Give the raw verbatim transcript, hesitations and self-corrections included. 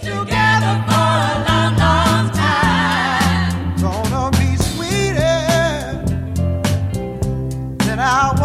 together for a long, long time. Gonna be sweeter than our